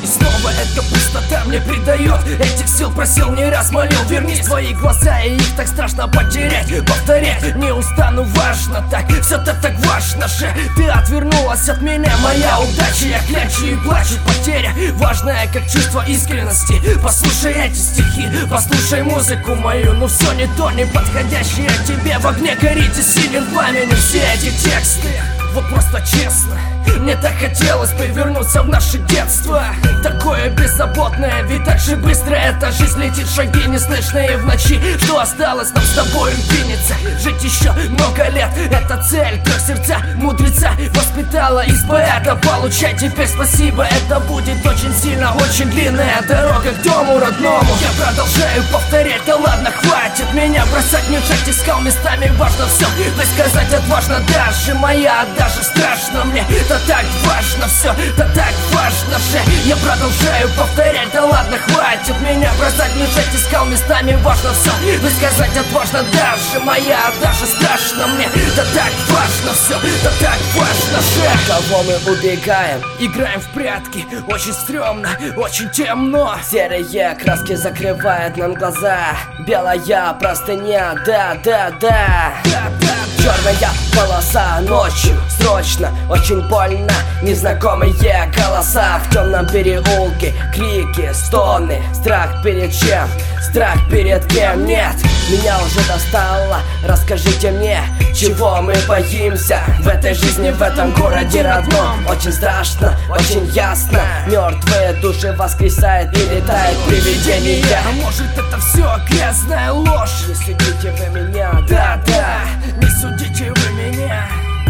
снова эта пустота мне придает этих сил, просил не раз, молил, вернись в твои глаза, и их так страшно потерять. Повторять не устану, важно так, все-то так важно же. Ты отвернулась от меня, моя удача, я клячу и плачу, потеря важная, как чувство искренности. Послушай эти стихи, послушай музыку мою, ну все не то, не подходящее тебе. В огне горите синим пламенем все эти тексты. Вот просто честно, мне так хотелось повернуться в наше детство. Такое беззаботное, ведь так же быстро эта жизнь летит, шаги неслышные в ночи. Что осталось нам с тобой двинется? Жить еще много лет, это цель. Как сердца мудреца воспитала из поэта. Получай теперь спасибо, это будет очень сильно, очень длинная дорога к дому родному. Я продолжаю повторять, да ладно, хватит меня бросать, не жать, искал местами важно все. Да сказать отважно, даже моя, даже страшно мне. Да так важно все, да так важно же. Я продолжаю повторять, да ладно, хватит меня бросать, не жать, искал местами важно все. Да сказать отважно, даже моя, даже страшно мне. Да так важно все, да так важно же. Кого мы убегаем, играем в прятки, очень стрёмно, очень темно. Серые краски закрывают нам глаза, белая простыня, да. Черная полоса ночью, срочно, очень больно. Незнакомые голоса в темном переулке, крики, стоны. Страх перед чем? Страх перед кем? Нет, меня уже достало. Расскажите мне, чего мы боимся в этой жизни, в этом городе родном. Очень страшно, очень ясно. Мертвые души воскресают и летают привидения. А может это все грязная ложь? Не судите вы меня, да, не судите вы меня.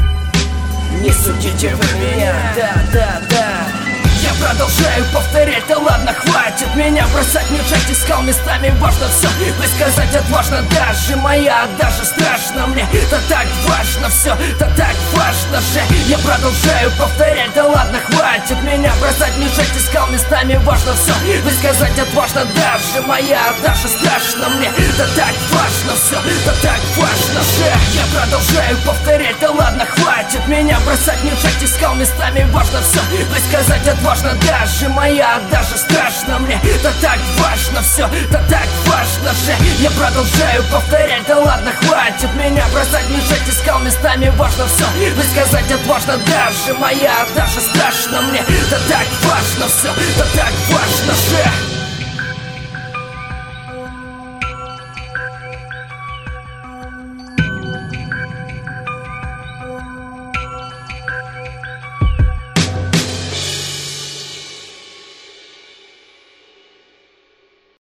Не судите вы меня, да. Я продолжаю повторять, да ладно, хватит меня бросать, не жать, искал местами важно все. Высказать отважно, даже моя, даже страшно мне. Да так важно все, да так важно же. Я продолжаю повторять, да ладно, хватит меня бросать, не жать, искал местами важно все. Высказать отважно, даже моя, даже страшно мне. Да так важно все, да так важно же. Я продолжаю повторять, да ладно, хватит меня бросать, не жать, искал местами важно все. Высказать отважно, даже моя, даже страшно мне. Да так важно все, да так важно же. Я продолжаю повторять, да ладно, хватит меня бросать, не жать, искал местами важно все. Высказать отважно, даже моя, даже страшно мне. Да так важно все, да так важно же.